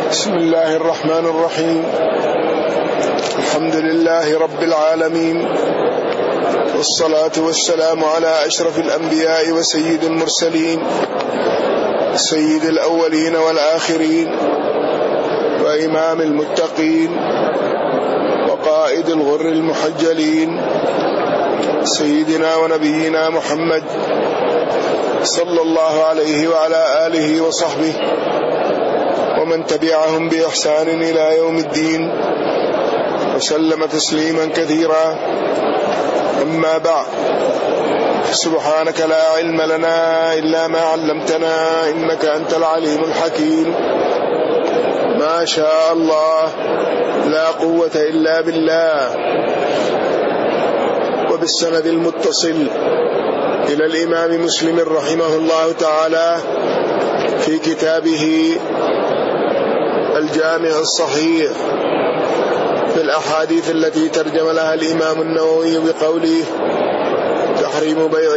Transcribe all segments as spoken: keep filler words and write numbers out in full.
بسم الله الرحمن الرحيم. الحمد لله رب العالمين، والصلاة والسلام على أشرف الأنبياء وسيد المرسلين، سيد الأولين والآخرين، وإمام المتقين، وقائد الغر المحجلين، سيدنا ونبينا محمد صلى الله عليه وعلى آله وصحبه ومن تبعهم بإحسان إلى يوم الدين، وسلم تسليما كثيرا. أما بعد، سبحانك لا علم لنا إلا ما علمتنا إنك أنت العليم الحكيم. ما شاء الله لا قوة إلا بالله. وبالسند المتصل إلى الإمام مسلم رحمه الله تعالى في كتابه الجامع الصحيح في الأحاديث التي ترجم لها الإمام النووي بقوله: تحريم بيع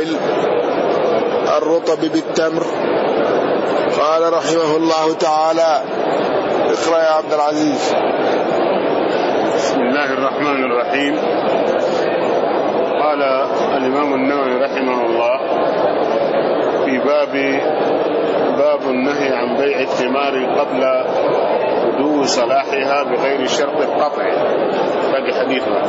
الرطب بالتمر. قال رحمه الله تعالى: اقرأ يا عبد العزيز. بسم الله الرحمن الرحيم. قال الإمام النووي رحمه الله في باب باب النهي عن بيع الثمار قبل بدو صلاحها بغير شرط القطع. باقي حديثنا.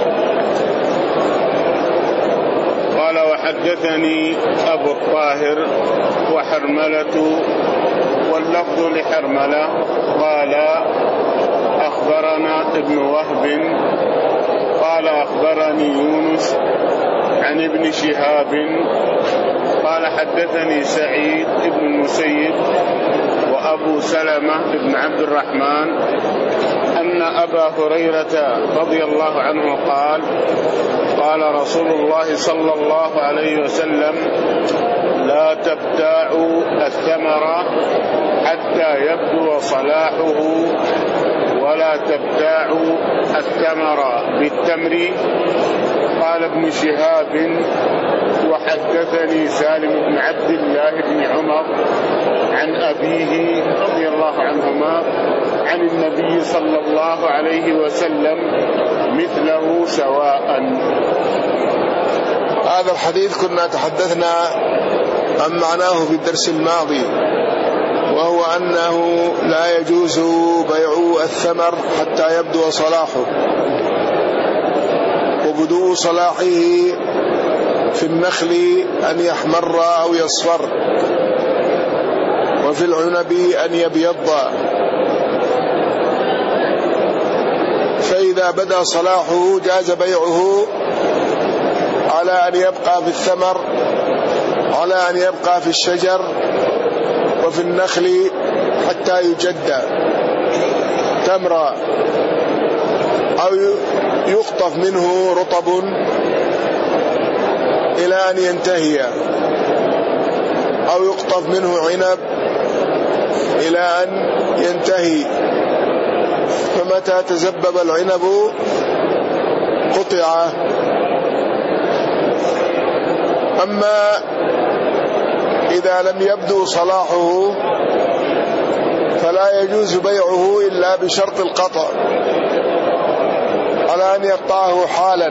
قال: وحدثني أبو الطاهر وحرملة، واللفظ لحرملة، قال: أخبرنا ابن وهب قال: أخبرني يونس عن ابن شهاب قال: حدثني سعيد بن المسيب وأبو سلمة بن عبد الرحمن أن أبا هريرة رضي الله عنه قال: قال رسول الله صلى الله عليه وسلم: لا تبتاعوا الثمر حتى يبدو صلاحه، ولا تبتاعوا الثمر بالتمر. قال ابن شهاب: وحدثني سالم بن عبد الله بن عمر عن أبيه رضي الله عنهما عن النبي صلى الله عليه وسلم مثله سواء. هذا الحديث كنا تحدثنا عن معناه في الدرس الماضي، وهو أنه لا يجوز بيع الثمر حتى يبدو صلاحه، وبدو صلاحه في النخل أن يحمر أو يصفر، وفي العنب أن يبيض. فإذا بدا صلاحه جاز بيعه على أن يبقى في الثمر، على أن يبقى في الشجر وفي النخل حتى يجد تمرا، أو يقطف منه رطب إلى أن ينتهي، أو يقطف منه عنب إلى أن ينتهي. فمتى تزبب العنب قطع. أما إذا لم يبدو صلاحه فلا يجوز بيعه إلا بشرط القطع، على أن يقطعه حالا.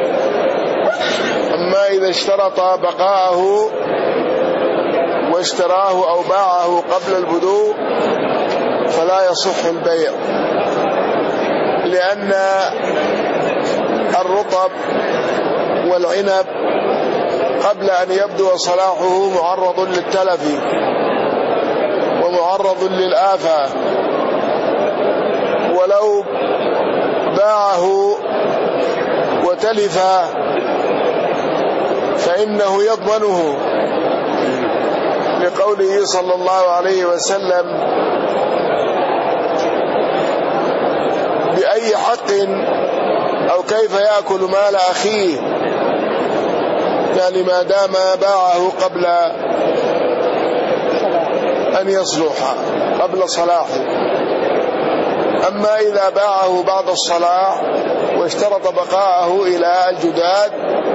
أما إذا اشترط بقاءه واشتراه أو باعه قبل البدو فلا يصح البيع، لأن الرطب والعنب قبل أن يبدو صلاحه معرض للتلف ومعرض للآفة، ولو باعه وتلف فإنه يضمنه، لقوله صلى الله عليه وسلم: بأي حق أو كيف يأكل مال أخيه، يعني ما دام باعه قبل أن يصلح، قبل صلاحه. أما إذا باعه بعد الصلاح واشترط بقاءه إلى الجداد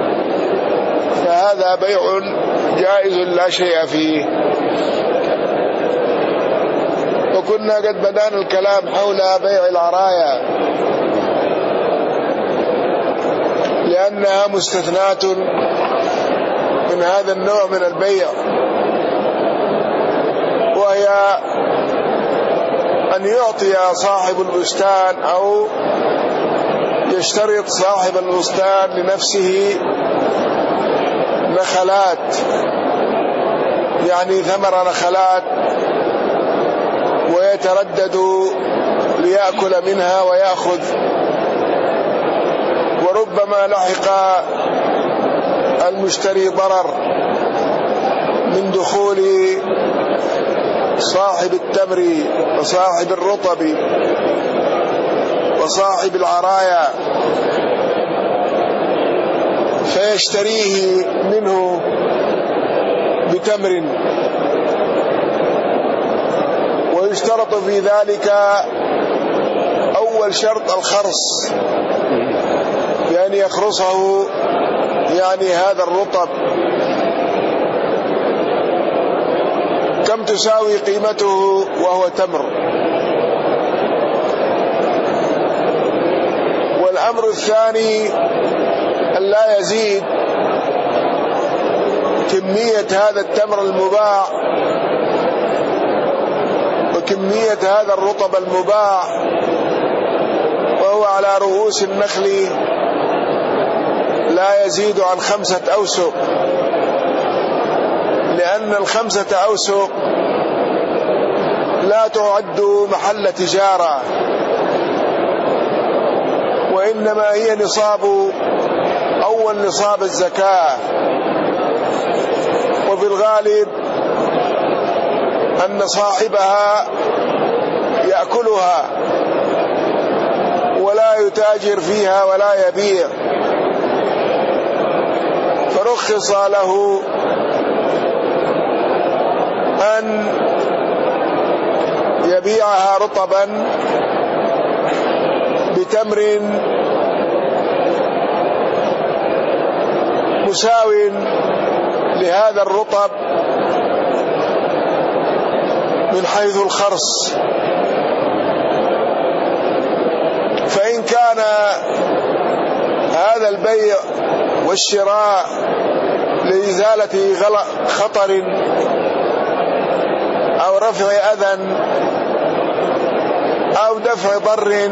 فهذا بيع جائز لا شيء فيه. وكنا قد بدأنا الكلام حول بيع العرايا لأنها مستثناة من هذا النوع من البيع، وهي أن يعطي صاحب البستان أو يشترط صاحب البستان لنفسه نخلات، يعني ثمر نخلات، ويتردد ليأكل منها ويأخذ، وربما لحق المشتري ضرر من دخول صاحب التمر وصاحب الرطب وصاحب العرايا، فيشتريه منه بتمر، ويشترط في ذلك أول شرط الخرص، بأن يخرصه يعني هذا الرطب. كم تساوي قيمته وهو تمر؟ والأمر الثاني أن لا يزيد كمية هذا التمر المباع وكمية هذا الرطب المباع وهو على رؤوس النخل لا يزيد عن خمسة أوسق، لأن الخمسة أوسق لا تعد محل تجارة، وإنما هي نصاب أول نصاب الزكاة، وفي الغالب أن صاحبها يأكلها ولا يتاجر فيها ولا يبيع، فرخص له أن يبيعها رطبا بتمر مساو لهذا الرطب من حيث الخرص. فإن كان هذا البيع والشراء لإزالة خطر أو رفع أذى أو دفع ضر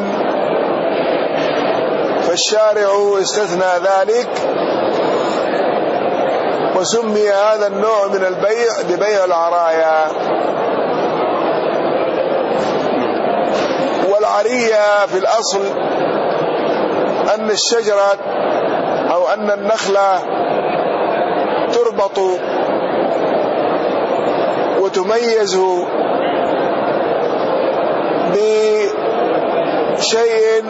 فالشارع استثنى ذلك، وسمي هذا النوع من البيع ببيع العرايا. والعرية في الأصل أن الشجرة أو أن النخلة تربط وتميز بشيء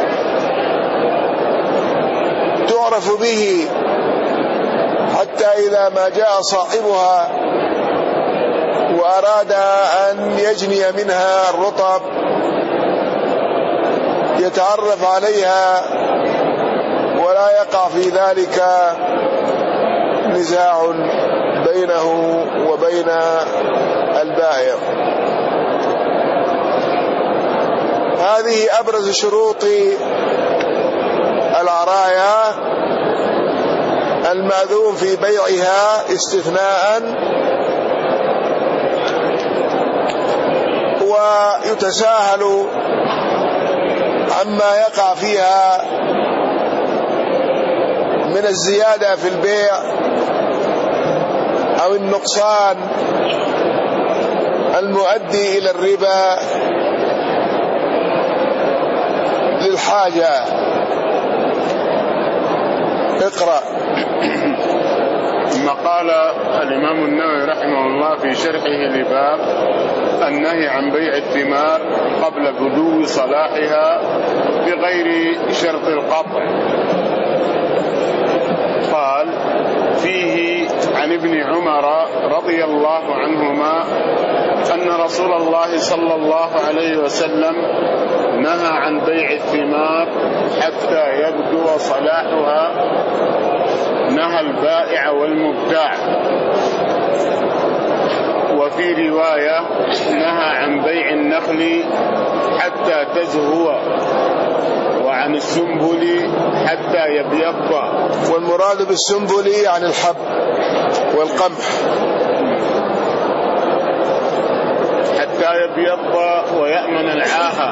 تعرف به، حتى إذا ما جاء صاحبها وأراد أن يجني منها الرطب يتعرف عليها ولا يقع في ذلك نزاع بينه وبين البائع. هذه أبرز شروط العرايا المأذون في بيعها استثناء، ويتساهل عما يقع فيها من الزيادة في البيع أو النقصان المؤدي إلى الربا للحاجة. اقرأ. ثم قال الإمام النووي رحمه الله في شرحه لباب النهي عن بيع الثمار قبل بدو صلاحها بغير شرط القطع. قال فيه عن ابن عمر رضي الله عنهما أن رسول الله صلى الله عليه وسلم نهى عن بيع الثمار حتى يبدو صلاحها، نهى البائع والمبتاع. وفي رواية نهى عن بيع النخل النخل حتى تزهو، وعن السنبل حتى يبيض. والمراد بالسنبل يعني الحب والقمح. حتى يبيض ويأمن العاهة.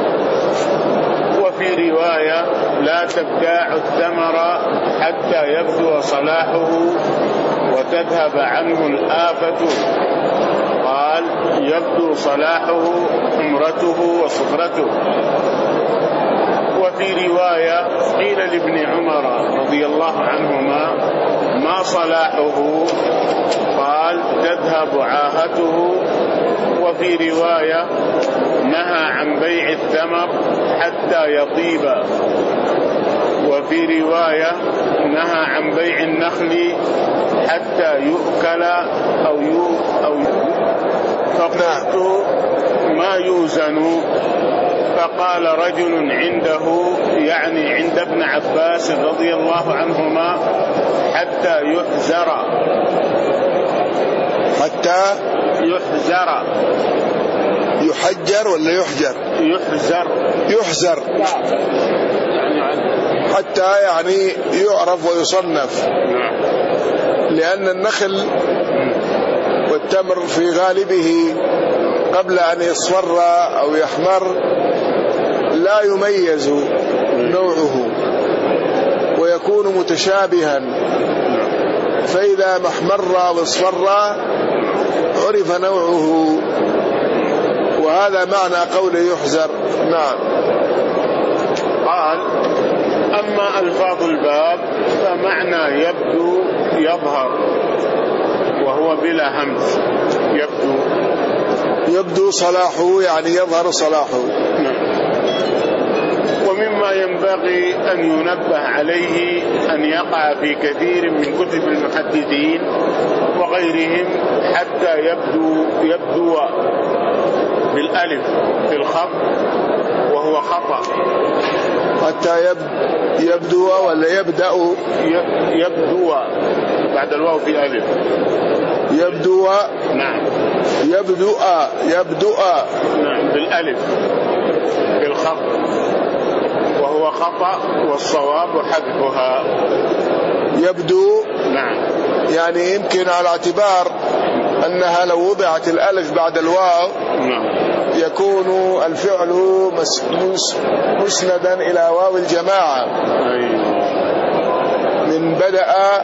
وفي رواية لا تبتاع الثمر حتى يبدو صلاحه وتذهب عنه الآفة. قال يبدو صلاحه حمرته وصفرته. وفي رواية قيل لابن عمر رضي الله عنهما ما صلاحه؟ قال تذهب عاهته. وفي رواية نهى عن بيع الثمر حتى يطيب. وفي رواية نهى عن بيع النخل حتى يؤكل أو يو أو فقلت ما يوزن؟ فقال رجل عنده، يعني عند ابن عباس رضي الله عنهما، حتى يحزر. حتى يحزر. يحجر ولا يحجر؟ يحزر. يحزر حتى يعني يعرف ويصنف. لأن النخل والتمر في غالبه قبل أن يصفر أو يحمر لا يميز نوعه ويكون متشابها، فإذا ما احمر واصفر عرف نوعه، وهذا معنى قول يحزر. نعم. قال أما ألفاظ الباب فمعنى يبدو يظهر، وهو بلا همز. يبدو يبدو صلاحه يعني يظهر صلاحه. ومما ينبغي أن ينبه عليه أن يقع في كثير من كتب المحدثين وغيرهم حتى يبدو يبدو بالألف في الخط، وهو خطأ. حتى يبدو ولا يبدأ؟ يبدو بعد الواو في ألف. يبدو. نعم. يبدو يبدو نعم بالألف في الخط، وهو خطأ، والصواب حذفها. يبدو. نعم. يعني يمكن على اعتبار أنها لو وضعت الألف بعد الواو نعم يكون الفعل مسندا إلى واو الجماعة. أيوة. من بدأ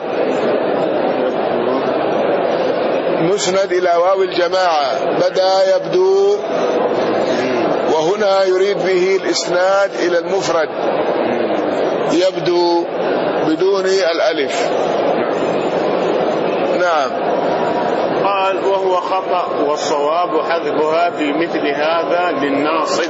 مسند إلى واو الجماعة، بدأ يبدو، وهنا يريد به الإسناد إلى المفرد يبدو بدون الألف. نعم. قال وهو خطأ، والصواب حذفها في مثل هذا للناصب،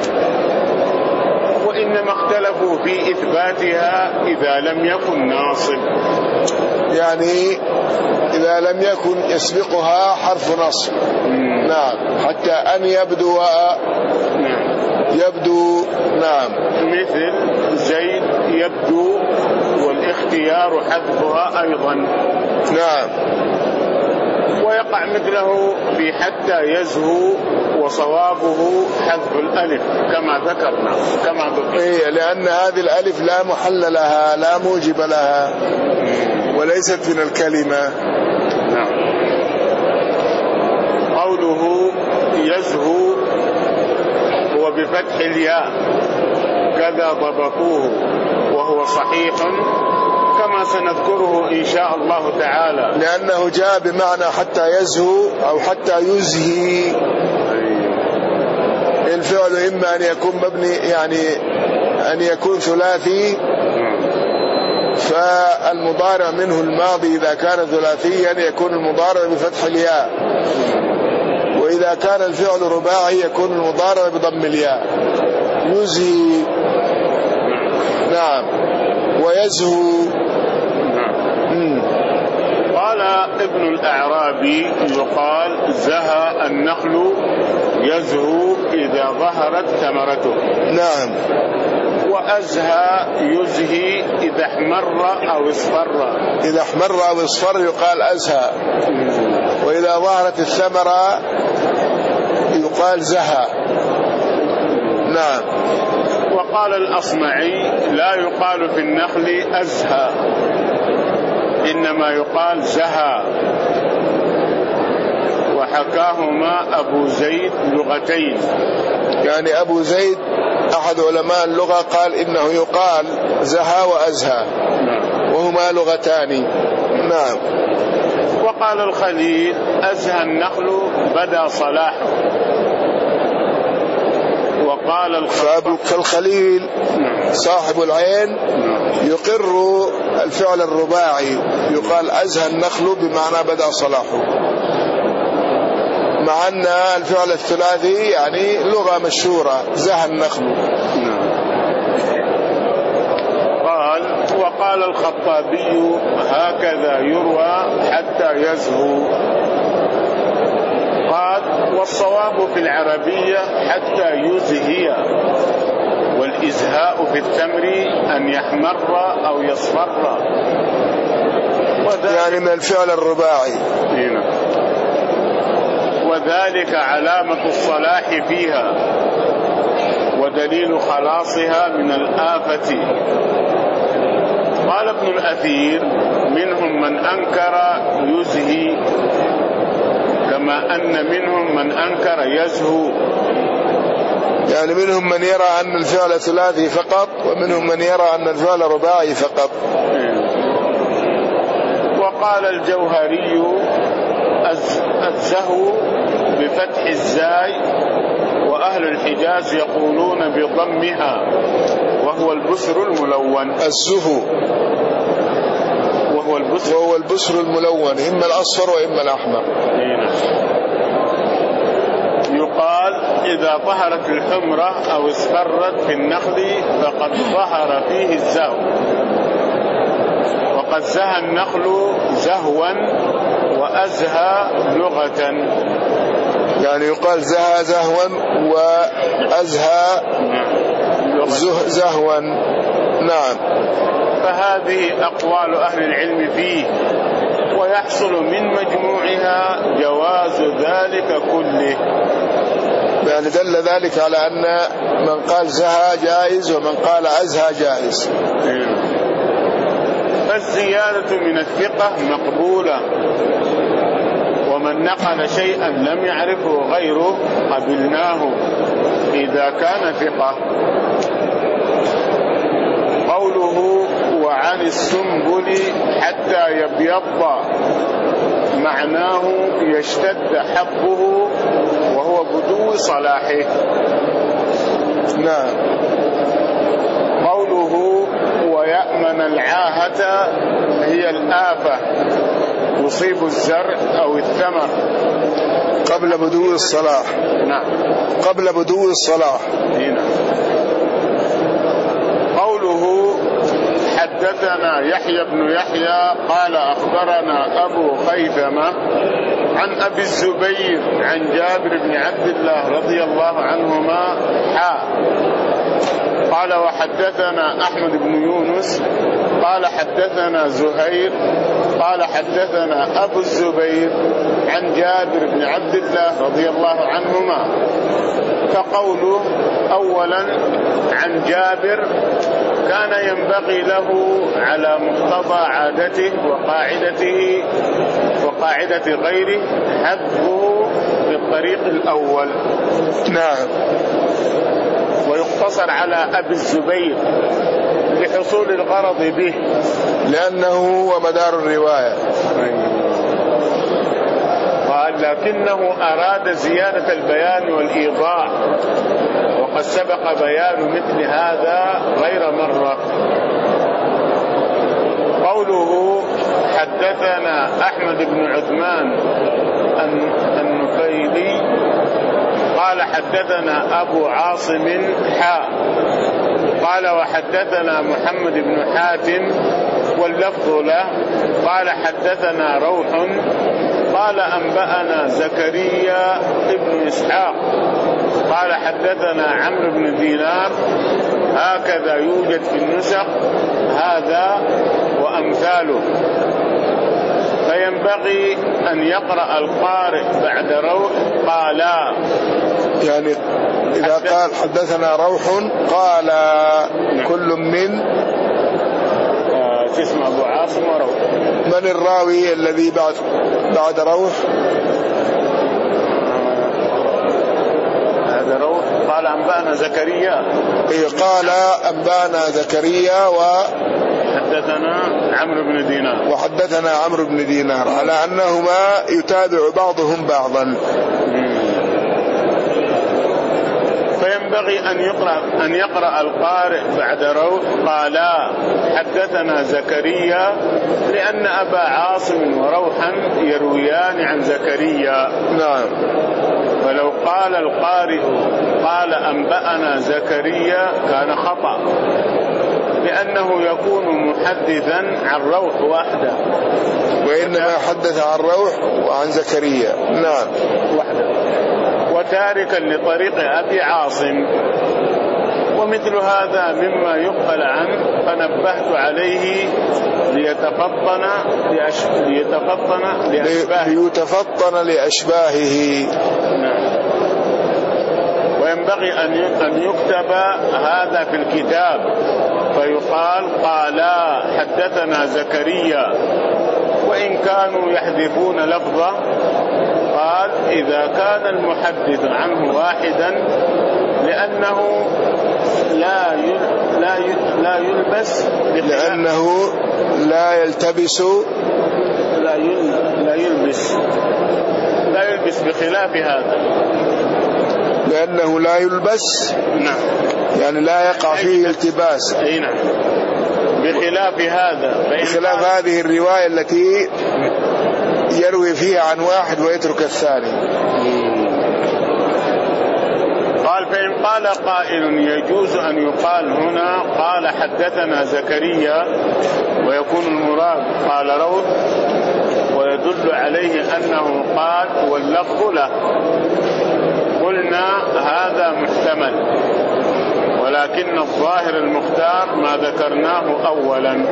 وإنما اختلفوا في إثباتها إذا لم يكن ناصب، يعني إذا لم يكن يسبقها حرف نصب. نعم. حتى أن يبدو. نعم. يبدو. نعم. مثل زيد يبدو، والاختيار حذفها أيضا. نعم. ويقع مثله في حتى يزهو، وصوابه حذف الألف كما ذكرنا كما ذكرنا إيه، لأن هذه الألف لا محل لها، لا موجب لها، وليست من الكلمة. نعم. قوله يزهو هو بفتح الياء، كذا ضبطوه، وهو صحيح كما سنذكره إن شاء الله تعالى، لأنه جاء بمعنى حتى يزهو أو حتى يزهي. الفعل إما أن يكون مبني، يعني أن يكون ثلاثي، فالمضارع منه الماضي إذا كان ثلاثيا يكون المضارع بفتح الياء، وإذا كان الفعل رباعي يكون المضارع بضم الياء. يزهي. نعم. ويزهو. نعم. قال ابن الأعرابي يقال زهى النخل يزهو إذا ظهرت ثمرته. نعم. وأزهى يزهي إذا احمر أو اصفر. إذا احمر أو اصفر يقال أزهى، وإذا ظهرت الثمرة يقال زهى. نعم. وقال الأصمعي لا يقال في النخل أزهى، إنما يقال زهى. وحكاهما أبو زيد لغتين، يعني أبو زيد أحد علماء اللغة قال إنه يقال زهى وأزهى، وهما لغتان. نعم. وقال الخليل أزهى النخل بدا صلاحه. وقال الخليل كالخليل صاحب العين يقر الفعل الرباعي، يقال أزهى النخل بمعنى بدا صلاحه، مع أن الفعل الثلاثي يعني لغة مشهورة زهى النخل. قال وقال الخطابي هكذا يروى حتى يزهو. قال والصواب في العربية حتى يزهي، والإزهاء في التمر أن يحمر أو يصفر، يعني من الفعل الرباعي. هنا. وذلك علامة الصلاح فيها ودليل خلاصها من الآفة. قال ابن الأثير منهم من أنكر يزهي، كما أن منهم من أنكر يزهو، يعني منهم من يرى أن الفعل ثلاثي فقط، ومنهم من يرى أن الفعل رباعي فقط. وقال الجوهري الزهو بفتح الزاي، وأهل الحجاز يقولون بضمها، وهو البسر الملون. الزهو وهو البسر, وهو البسر الملون، إما الأصفر وإما الأحمر. يقال إذا ظهرت الحمرة أو اصفرت في النخل فقد ظهر فيه الزهو. وقد زهى النخل زهوا وأزهى لغة، يعني يقال زهى زهوا وأزهى زه زهوا. نعم. فهذه أقوال أهل العلم فيه، ويحصل من مجموعها جواز ذلك كله. يعني دل ذلك على أن من قال زهى جائز ومن قال أزهى جائز. فالزيادة من الثقة مقبولة، ومن نقل شيئا لم يعرفه غيره قبلناه إذا كان ثقة. قوله وعن السنبل حتى يبيض معناه يشتد حبه وهو بدو صلاحه. نعم. قوله ويأمن العاهة هي الآفة تصيب الزرع أو الثمر قبل بدو الصلاح. نعم. قبل بدو الصلاح. هنا. قوله حدثنا يحيى بن يحيى قال أخبرنا أبو خيثمة عن أبي الزبير عن جابر بن عبد الله رضي الله عنهما حا قال وحدثنا أحمد بن يونس قال حدثنا زهير قال حدثنا أبو الزبير عن جابر بن عبد الله رضي الله عنهما. فقوله أولا عن جابر كان ينبغي له على مقتضى عادته وقاعدته وقاعدة غيره حذفه في الطريق الأول. نعم. ويقتصر على أبي الزبير لحصول الغرض به، لأنه هو مدار الرواية. قال لكنه أراد زيادة البيان والإيضاح، وقد سبق بيان مثل هذا غير مرة. قوله حدثنا أحمد بن عثمان النفيلي قال حدثنا أبو عاصم حا قال وحدثنا محمد بن حاتم واللفظ له قال حدثنا روح قال أنبأنا زكريا ابن إسحاق قال حدثنا عمرو بن دينار. هكذا يوجد في النسخ هذا وأمثاله. فينبغي أن يقرأ القارئ بعد روح قالا يعني إذا قال حدثنا روح قال كل من آه اسمه أبو عاصم وروح. من الراوي الذي بعد بعد روح؟ هذا روح. قال أنبأنا زكريا. إيه قال أنبأنا زكريا و حدثنا عمرو بن دينار. وحدثنا عمرو بن دينار على أنهما يتابع بعضهم بعضا. فينبغي أن يقرأ أن يقرأ القارئ بعد روح قالا حدثنا زكريا، لأن أبا عاصم وروحا يرويان عن زكريا. نعم. فلو قال القارئ قال أنبأنا زكريا كان خطأ، لأنه يكون محدثا عن روح وحده، وإنما حدث عن روح وعن زكريا. نعم وحده، وتاركا لطريق أبي عاصم. ومثل هذا مما يقبل عنه، فنبهت عليه ليتفطن ليتفطن لأشباهه ليتفطن لأشباهه. نعم. وينبغي أن يكتب هذا في الكتاب، فيقال قالا حدثنا زكريا، وإن كانوا يحذفون لفظه. قال إذا كان المحدث عنه واحدا، لأنه لا لا لا يلبس لأنه لا يلتبس لا لا يلبس لا يلبس بخلاف هذا، لأنه لا يلبس. نعم. يعني لا يقع فيه التباس. أي نعم. بخلاف هذا، بخلاف هذه الرواية التي يروي فيها عن واحد ويترك الثاني. قال فإن قال قائل يجوز أن يقال هنا قال حدثنا زكريا، ويكون المراد قال روح، ويدل عليه أنه قال واللفظ له. قلنا هذا محتمل، ولكن الظاهر المختار ما ذكرناه أولا،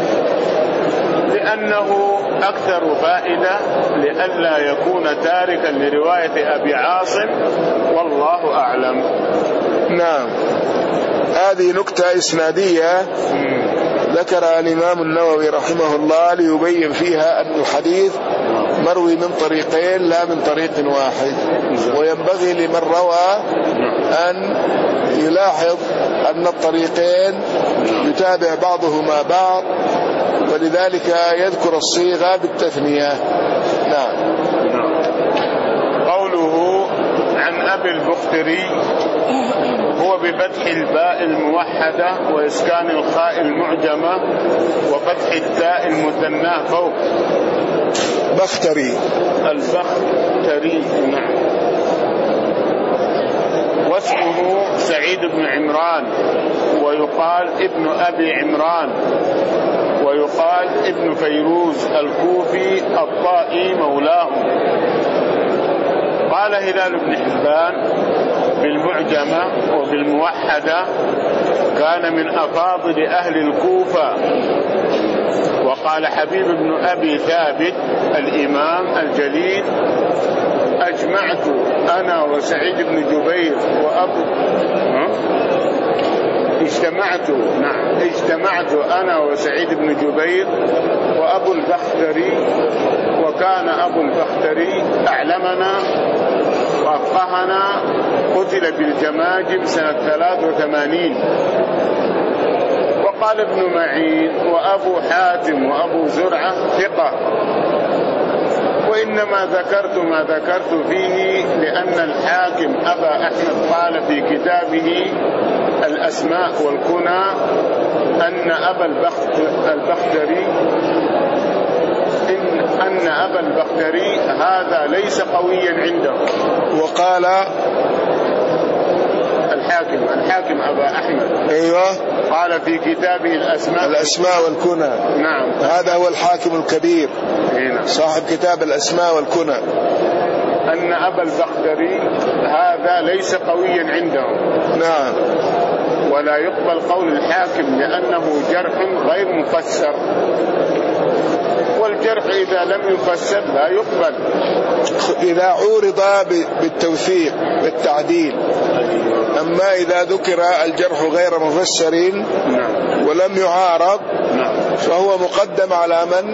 لأنه أكثر فائدة لئلا يكون تاركا لرواية أبي عاصم، والله أعلم. نعم. هذه نكتة إسنادية ذكرها الإمام النووي رحمه الله ليبين فيها أن الحديث مروي من طريقين لا من طريق واحد، وينبغي لمن روى أن يلاحظ أن الطريقين يتابع بعضهما بعض، ولذلك يذكر الصيغة بالتثنية. نعم. قوله عن أبي البختري هو بفتح الباء الموحدة وإسكان الخاء المعجمة وفتح التاء المثناه فوق. بختري. البختري. نعم. واسمه سعيد بن عمران، ويقال ابن أبي عمران، ويقال ابن فيروز الكوفي الطائي مولاهم. قال هلال بن حبان بالمعجمة وبالموحدة كان من أفاضل أهل الكوفة. وقال حبيب بن أبي ثابت الإمام الجليل أجمعت أنا وسعيد بن جبير وأبو اجتمعت نعم اجتمعت أنا وسعيد بن جبير وأبو البختري، وكان أبو البختري أعلمنا وأفقهنا، قتل بالجماجم سنة ثلاث وثمانين. وقال ابن معين وأبو حاتم وأبو زرعة ثقة. وإنما ذكرت ما ذكرت فيه لأن الحاكم أبا أحمد قال في كتابه الأسماء والكنى أن أبا البختري إن أن أبا البختري هذا ليس قويا عنده. وقال الحاكم الحاكم أبا أحمد أيوة قال في كتابه الأسماء الأسماء والكنى. نعم. هذا هو الحاكم الكبير هنا. صاحب كتاب الأسماء والكنى. أن أبا البختري هذا ليس قويا عنده. نعم. ولا يقبل قول الحاكم لأنه جرح غير مفسر. والجرح إذا لم يفسر لا يقبل إذا عورض بالتوثيق بالتعديل. أما إذا ذكر الجرح غير مفسر ولم يعارض فهو مقدم على من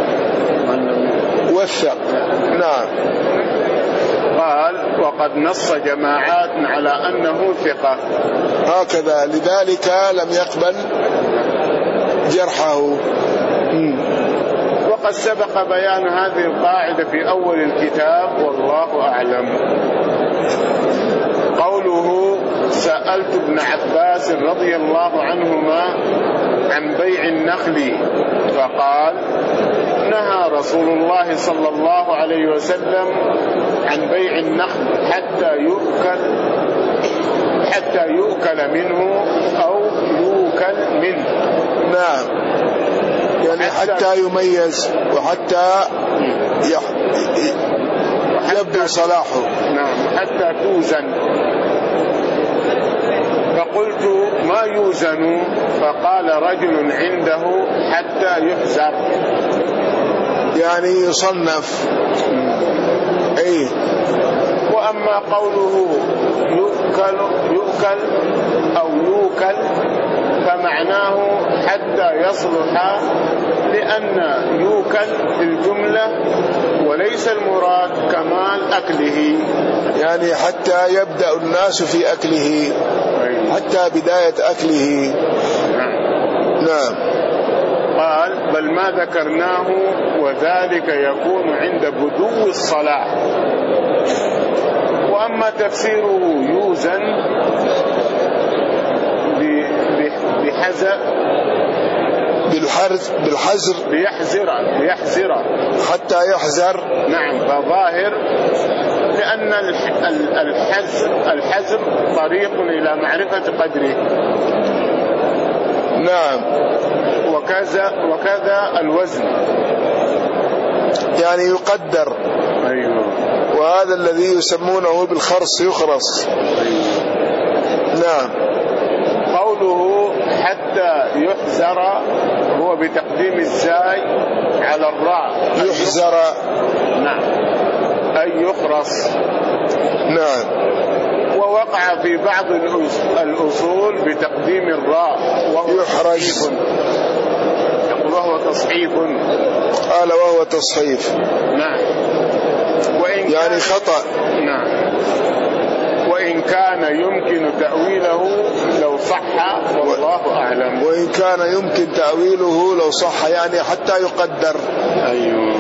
وثق. نعم. قال وقد نص جماعات على أنه ثقة هكذا، لذلك لم يقبل جرحه. وقد سبق بيان هذه القاعدة في أول الكتاب والله أعلم. قوله سألت ابن عباس رضي الله عنهما عن بيع النخل فقال نهى رسول الله صلى الله عليه وسلم عن بيع النخل حتى يؤكل حتى يؤكل منه أو يوكل منه. نعم، يعني حتى يميز وحتى يبدو صلاحه. نعم، حتى توزن. فقلت ما يوزن؟ فقال رجل عنده حتى يحزر، يعني يصنف. أي. وأما قوله يؤكل يؤكل أو يوكل فمعناه حتى يصلح، لأن يوكل في الجملة وليس المراد كمال أكله، يعني حتى يبدأ الناس في أكله، حتى بداية أكله. نعم. قال بل ما ذكرناه وذلك يكون عند بدو الصلاح. وأما تفسيره يوزن بحزر بالحرز بالحزر بيحزر بيحزر حتى يحزر. نعم، فظاهر لأن الحزر الحزر طريق إلى معرفة قدره. نعم. وكذا وكذا الوزن، يعني يقدر. أيوه. وهذا الذي يسمونه بالخرص يخرص. أيوه. نعم. قوله حتى يحزر هو بتقديم الزاي على الراء. يحزر. نعم، أي يخرص. نعم. ووقع في بعض الأصول بتقديم الراء وهو يحرز، وهو تصحيف. قال وهو تصحيف. نعم. وإن يعني خطأ. نعم. وإن كان يمكن تأويله لو صح والله أعلم. وإن كان يمكن تأويله لو صح، يعني حتى يقدر. أيوه.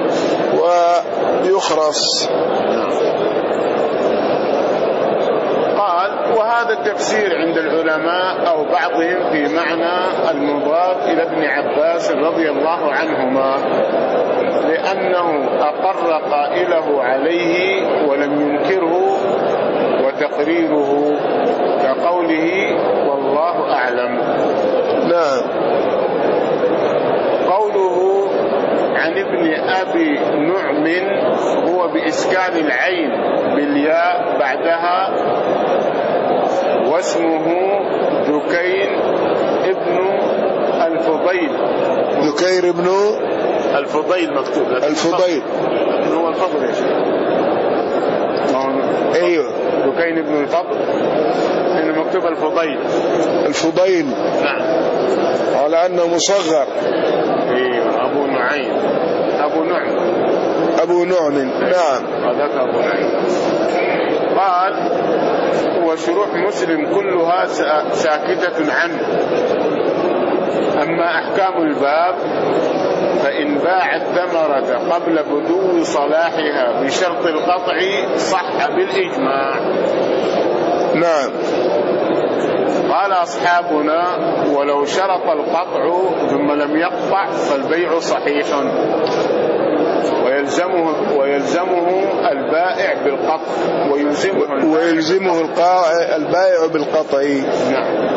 ويخرص. قال وهذا التفسير عند العلماء أو بعضهم في معنى المضاف إلى ابن عباس رضي الله عنهما، لأنه أقر قائله عليه ولم ينكره، وتقريره كقوله والله أعلم. نعم. قوله عن ابن أبي نعم هو بإسكان العين بالياء بعدها، واسمه ذكين ابن الفضيل. ذكير ابن الفضيل مكتوب. الفضيل هو الفضل يا شيخ. ايوه، ذكين ابن الفضل، انه مكتوب الفضيل. الفضيل. نعم. على انه مصغر. ايوه، ابو نعيم، ابو نعم، ابو نعم. نعم، هذاك ابو نعيم. قال وشروح مسلم كلها ساكتة عنه. أما أحكام الباب فإن باع الثمرة قبل بدو صلاحها بشرط القطع صح بالإجماع. نعم. قال أصحابنا ولو شرط القطع ثم لم يقطع فالبيع صحيح، ويلزمه ويلزمه البائع بالقطع ويلزمه ويلزمه البائع بالقطع. نعم.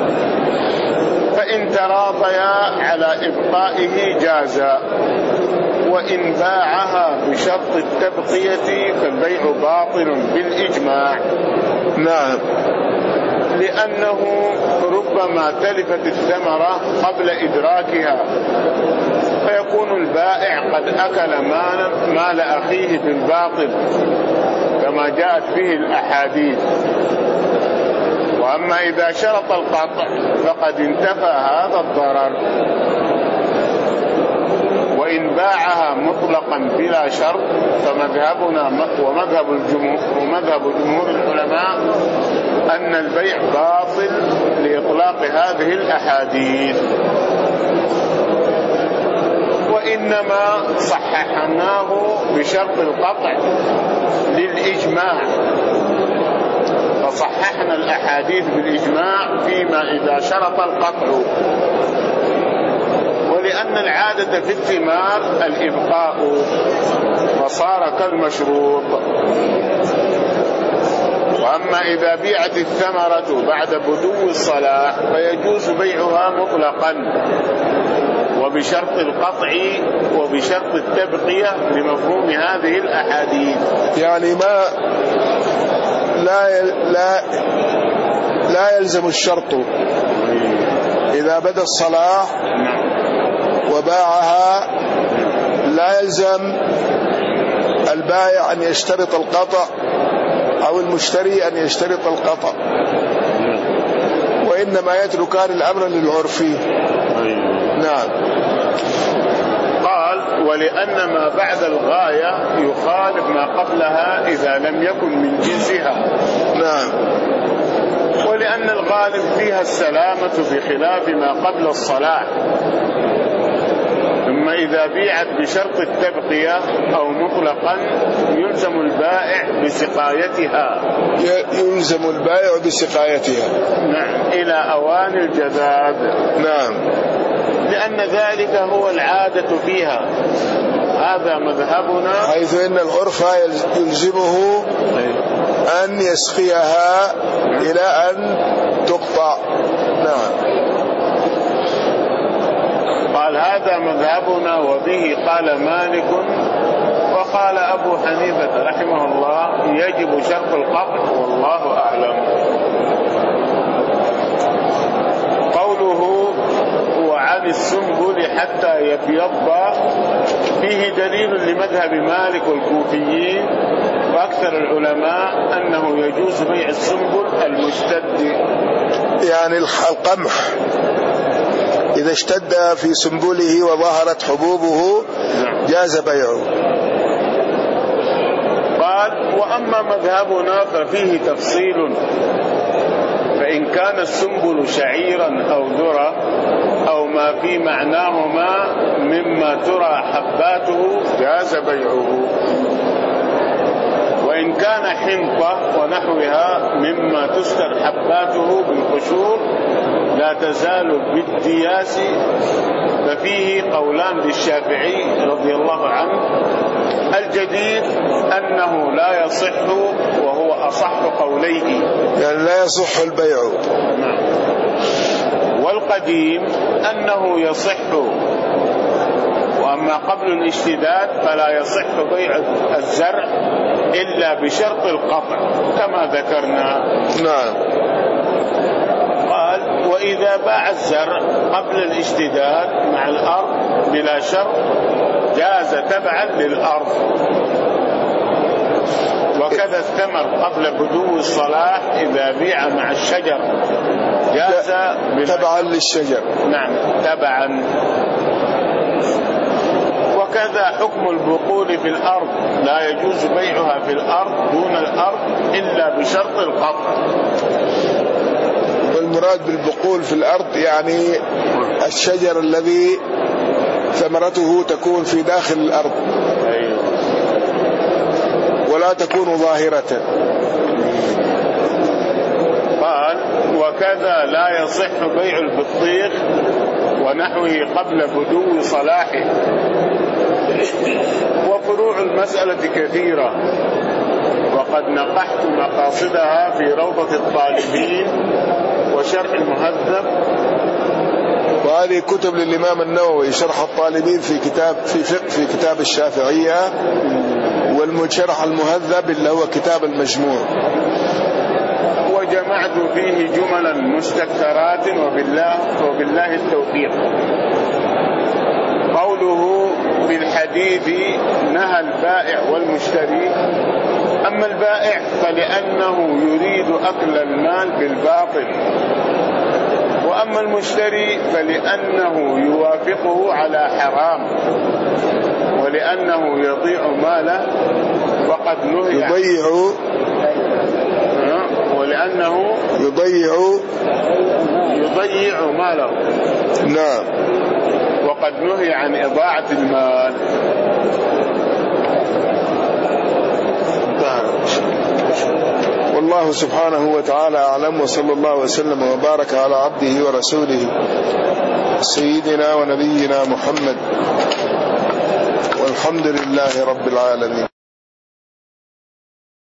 فإن تراضيا على إبقائه جازا، وإن باعها بشرط التبقية فالبيع باطل بالإجماع. نعم. لأنه ربما تلفت الثمرة قبل إدراكها، فيكون البائع قد أكل مال, مال أخيه بالباطل كما جاءت فيه الأحاديث. وأما إذا شرط القطع فقد انتفى هذا الضرر. وإن باعها مطلقا بلا شرط فمذهبنا ومذهب الجمهور, ومذهب جمهور العلماء أن البيع باطل لإطلاق هذه الأحاديث، وإنما صححناه بشرط القطع للإجماع، فصححنا الأحاديث بالإجماع فيما إذا شرط القطع، ولأن العادة في الثمار الإبقاء فصار كالمشروط. وأما إذا بيعت الثمرة بعد بدو الصلاح فيجوز بيعها مطلقا وبشرط القطع وبشرط التبقية لمفهوم هذه الأحاديث. يعني ما لا لا لا يلزم الشرط إذا بدا الصلاح وباعها، لا يلزم البائع أن يشترط القطع أو المشتري أن يشترط القطع، وإنما يتركان الأمر للعرفي. نعم. قال ولأن ما بعد الغاية يخالف ما قبلها إذا لم يكن من جنسها. نعم. ولأن الغالب فيها السلامة بخلاف ما قبل الصلاح. ثم إذا بيعت بشرط التبقية أو مطلقا يلزم البائع بسقايتها يلزم البائع بسقايتها نعم إلى أوان الجذاب. نعم. لأن ذلك هو العادة فيها. هذا مذهبنا، حيث إن العرف يلزمه أن يسقيها إلى أن تقطع. نعم. قال هذا مذهبنا وبه قال مالك وقال أبو حنيفة رحمه الله يجب شرط القطع والله أعلم. قوله وعن السنبل حتى يبيض فيه دليل لمذهب مالك والكوفيين وأكثر العلماء أنه يجوز بيع السنبل المشتد، يعني القمح إذا اشتد في سنبله وظهرت حبوبه جاز بيعه. قال وأما مذهبنا ففيه تفصيل، فإن كان السنبل شعيرا أو ذرة أو ما في معناهما مما ترى حباته جاز بيعه، وإن كان حنطة ونحوها مما تستر حباته بالقشور لا تزال بالدياس، ففيه قولان للشافعي رضي الله عنه. الجديد أنه لا يصح وهو أصح قوليه، يعني لا يصح البيع. نعم. والقديم أنه يصح، وأما قبل الاشتداد فلا يصح بيع الزرع إلا بشرط القطع كما ذكرنا. نعم. قال وإذا باع الزرع قبل الاشتداد مع الأرض بلا شرط جاز تبعا للأرض، وكذا الثمر قبل بدو الصلاح إذا بيع مع الشجر جاز تبعا للشجر. نعم تبعا. وكذا حكم البقول في الأرض لا يجوز بيعها في الأرض دون الأرض إلا بشرط القطع. والمراد بالبقول في الأرض يعني الشجر الذي ثمرته تكون في داخل الأرض ولا تكون ظاهرة. قال وكذا لا يصح بيع البطيخ ونحوه قبل بدو صلاحه. وفروع المسألة كثيرة وقد نقحت مقاصدها في روضة الطالبين وشرح المهذب، وهذه كتب للإمام النووي شرح الطالبين في كتاب في فقه في كتاب الشافعية، والشرح المهذب اللي هو كتاب المجموع. وجمع جمعت فيه جملا مستكثرات وبالله, وبالله التوفيق. قوله في الحديث نهى البائع والمشتري. أما البائع فلأنه يريد أكل المال بالباطل، وأما المشتري فلأنه يوافقه على حرام، ولأنه يضيع ماله وقد نهي يضيع ولأنه يضيع يضيع ماله. نعم. وقد نهي عن إضاعة المال. والله سبحانه وتعالى أعلم، وصلى الله وسلم وبارك على عبده ورسوله سيدنا ونبينا محمد، والحمد لله رب العالمين.